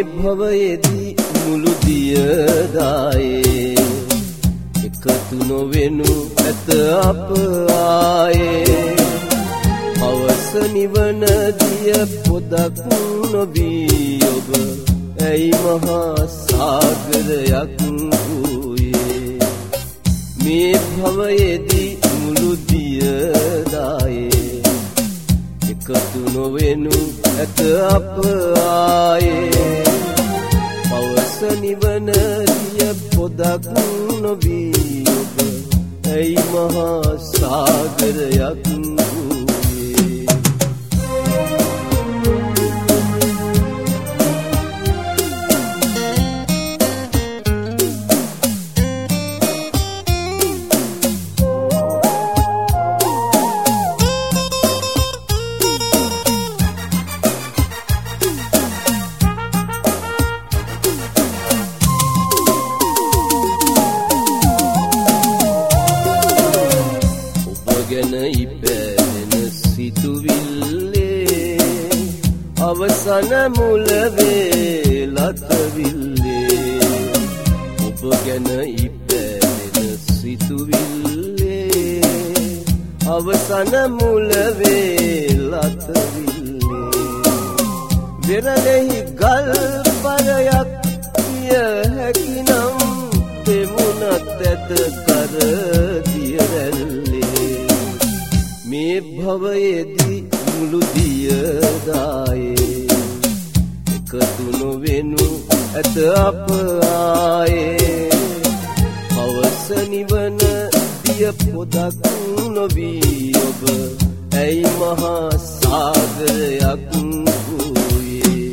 භවයේදී මුළු දියදායේ එකතු නොවෙනු ඇත අප ආයේ අවස නිවන දිය පොදක් නොවී ඔබ ඇයි මහා සාගරයක් වූයේ මේ භවයේදී මුළු දියදායේ එකතු නොවෙනු ඇත අප ආයේ අවස නිවන දිය පොදක් නොවී ඔබ ඇයි මහා සාගරයක් අවසන මුල වේලතවිල්ලේ ඔබ ගැන ඉපැදෙන සිතුවිල්ලේ අවසන මුල වේලතවිල්ලේ වෙරළෙහි ගල් පරයක් කිය හැකිනම් දෙමුණත් ඇත කර දියරැල්ලේ මේ භවයේදී මුළු දියදායේ එකතු නොවෙනු ඇත අප ආයේ අවස නිවන දිය පොදක් නොවී ඔබ ඇයි මහා සාගරයක් වූයේ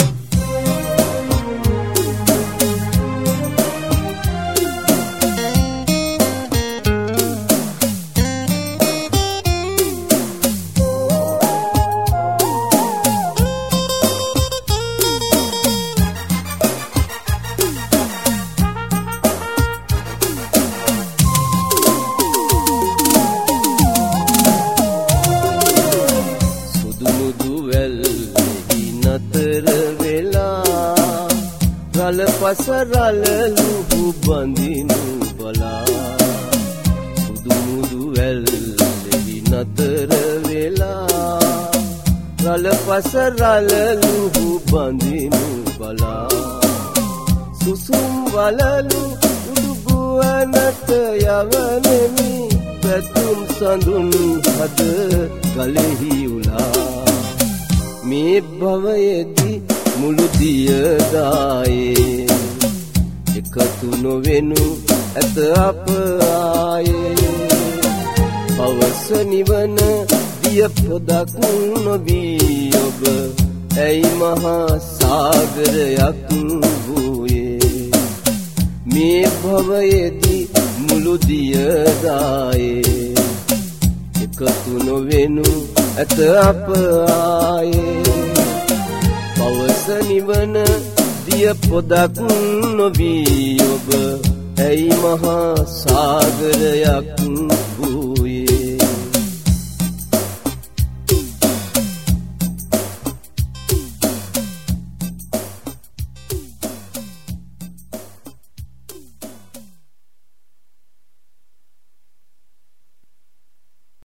පසරල ලුහු බඳිනු බලා සුදු මුදු වැල්ලෙහි නතර වෙලා රළ පසරල ලුහු බඳිනු බලා සුසුම් වලලු උඩුගුවනට යවනෙමි පැතුම් සඳුන් හද ගලෙහි උලා මේ භවයේදී මුළු දියදායේ එකතු නොවෙනු ඇත අප ආයේ අවස නිවන දිය පොදක් නොවී ඔබ ඇයි මහා සාගරයක් වූයේ මේ භවයේදී මුළු දියදායේ එකතු නොවෙනු ඇත අප ආයේ අවස නිවන දිය පොදක් නොවී ඔබ ඇයි මහා සාගරයක් වූ